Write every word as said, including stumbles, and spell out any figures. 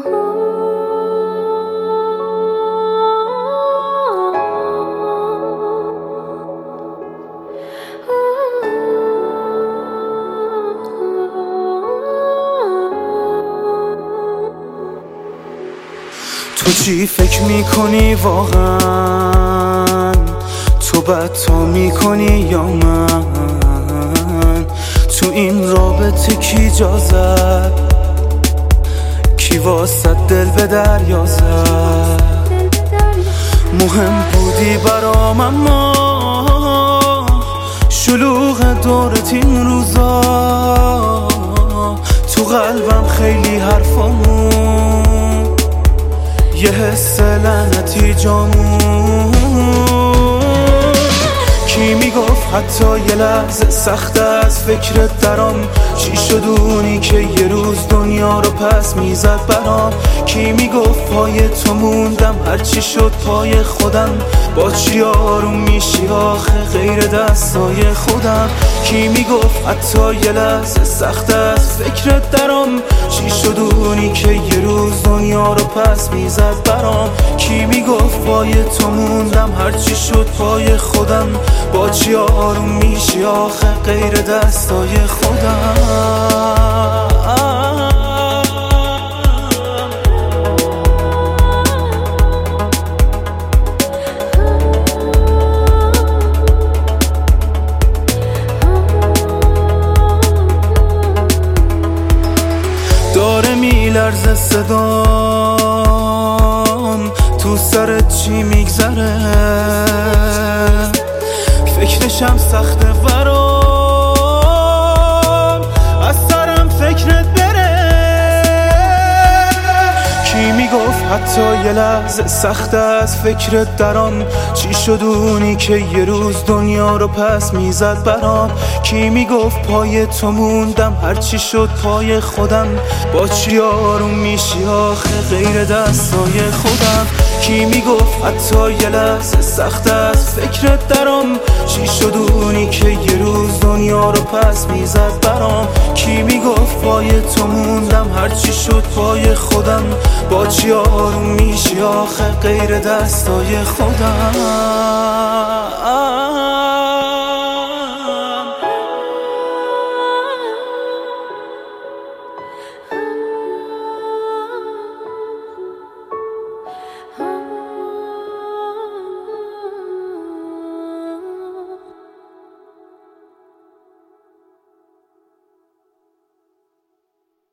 تو چی فکر میکنی واقعا؟ تو بدتا میکنی یا من؟ تو این رابطه کی جا زد؟ کی واسه دل به دریا زد؟ مهم بودی برام اما شلوغ دورت این روزا تو قلبم خیلی حرفامون یه حس لعنتی جامون. کی میگفت حتی یه لحظه سخت از فکرت درام؟ چی شدونی که یه روز دنیا رو پس میزد برام؟ کی میگفت پای تو موندم هرچی شد پای خودم؟ با چی آروم میشی آخه غیر دستای خودم؟ کی میگفت حتی یه لحظه سخت از فکرت درام؟ چی شدونی که یه روز دنیا رو پس میزد برام؟ کی میگفت پای تو موندم هرچی شد پای خودم؟ با چی آروم میشی آخه غیر دستای خودم؟ داره میلرزه صدام، تو سرت چی میگذره؟ فکرشم سخته برام، از سرم فکرت بره. کی میگفت حتی یه لحظه سخت از فکرت درام؟ چی شدونی که یه روز دنیا رو پس میزد برام؟ کی میگفت پای تو موندم هرچی شد پای خودم؟ با چی آروم میشی آخه غیر دستای خودم؟ کی میگفت حتی یه لحظه سخت از فکرت درام؟ چی شدونی که یه روز دنیا رو پس میزد برام؟ کی میگفت پای تو موندم هرچی شد پای خودم؟ با چی آروم میشی آخه غیر دستای خودم؟